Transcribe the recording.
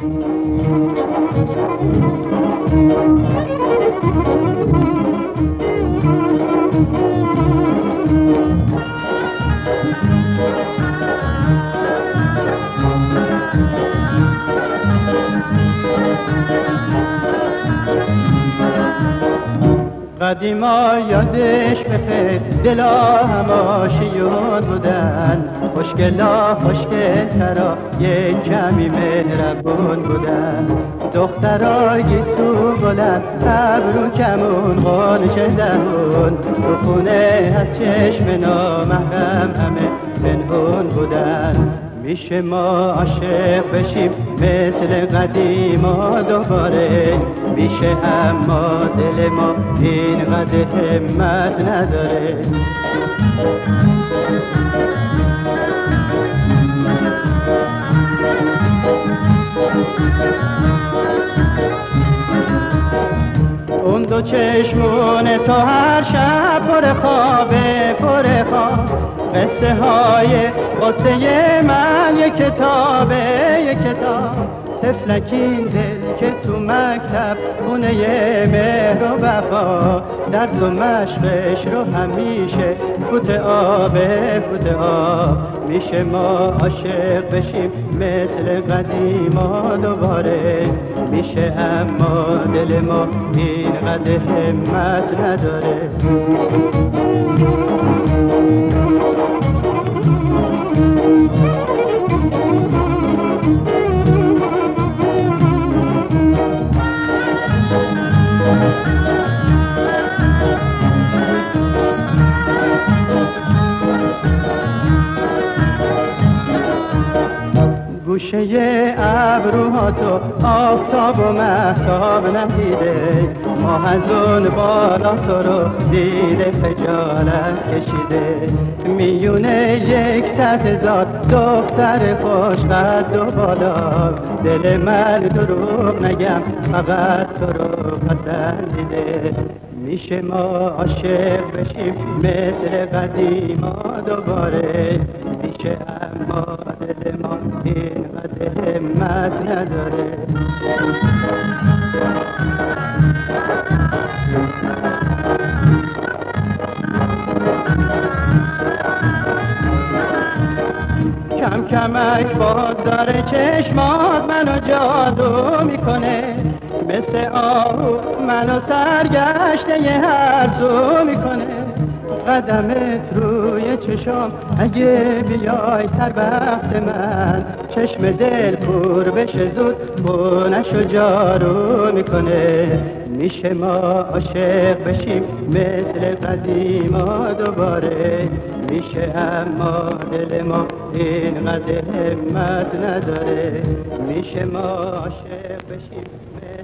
قدیما یادش بخیر دلا هماشیون بودن، خوشگلا خوشگلترا یک کمی مهربون بودن. دخترای گیسو بلند ابرو کمون غنچه دهون، تو خونه از چشم نامحرم همه پنهون بودن. میشه ما عاشق بشیم مثل قدیما دوباره، میشه اما دل ما اینقدر همت نداره. اون دو چشمون تو هر شب پر خوابه پر خواب، قصه های قصه من یک کتابه یک کتاب. طفلکین دل که تو مکتب خونه مهر و وفا، درس و مشقش رو همیشه فوت آبه فوت آب. میشه ما عاشق بشیم مثل قدیما دوباره، میشه اما دل ما اینقدر همت نداره. گوشه ابروها تو آفتاب و مهتاب ندیده، ماه از اون بالا تو رو دیده خجالت کشیده. میونه 100,000 دختر خوشقد و بالا، دل من دروغ نگم فقط تو رو پسندیده. میشه ما عاشق بشیم مثل قدیما دوباره، میشه اما دل ما اینقدر همت نداره. کم کمک باز داره چشمات منو جادو میکنه، مثل آهو منو سرگشته یه هر سو میکنه. قدمت روی چشم اگه بیای سر وقت من، چشم دل پر بشه زود خونشو جارو میکنه. میشه ما عاشق بشیم مثل قدیما دوباره، میشه اما دل ما اینقدر همت نداره. میشه ما عاشق بشیم